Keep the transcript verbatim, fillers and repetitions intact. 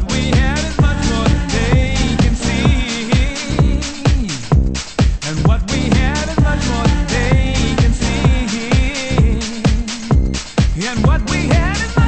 what we had is much more than they can see. And what we had is much more than they can see. And what we had is